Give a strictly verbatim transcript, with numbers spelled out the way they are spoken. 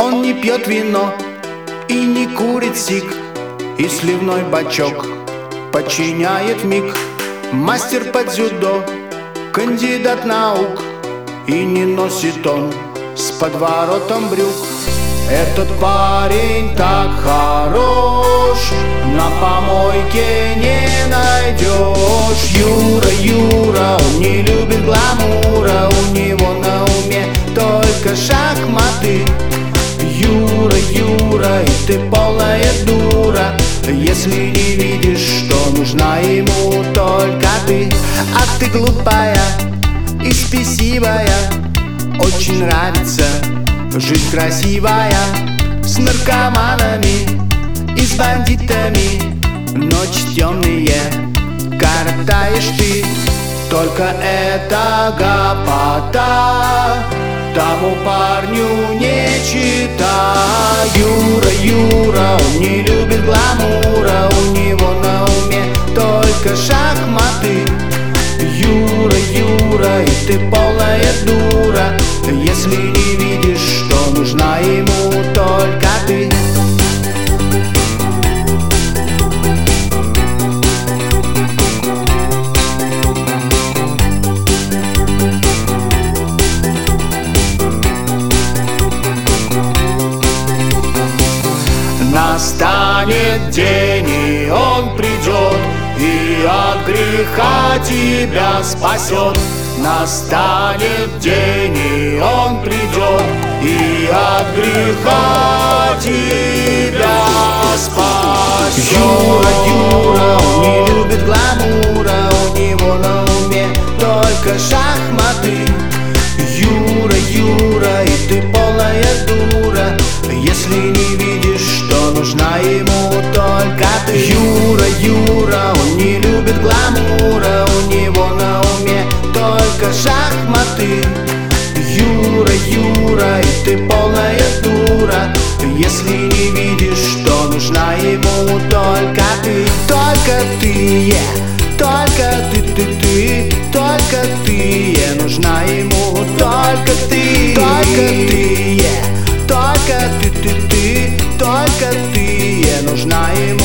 Он не пьет вино и не курит сик, и сливной бачок подчиняет вмиг. Мастер по дзюдо, кандидат наук, и не носит он с подворотом брюк. Этот парень так хорош, на помойке не найдешь. Юра, Юра, он не любит гламура, у него на уме только шахматы. Юра, Юра, и ты полная дура, если не видишь, что нужна ему только ты. А ты глупая и спесивая, очень нравится жизнь красивая, с наркоманами и с бандитами. Ночи темные коротаешь ты, только это гопота тому парню не чита. Юра, Юра, он не любит гламура, у него на уме только шахматы. Юра, Юра, и ты полная дура, если не видишь, что нужна ему только ты. Настанет день, и он придет, и от греха тебя спасет. Настанет день, и он придет, и от греха тебя спасет. Юра, Юра, он не любит гламура, у него на уме только шахматы. Юра, Юра, и ты полная дура, если не видишь, что нужна ему только ты. Юра, Юра, он не любит гламура, у него на уме только шахматы. Юра, Юра, и ты полная дура, если не видишь, что нужна ему только ты. Только ты, yeah, только ты, ты, ты, только ты, yeah, нужна ему только ты. Только ты, yeah, только ты, ты, ты, только ты, yeah, нужна ему.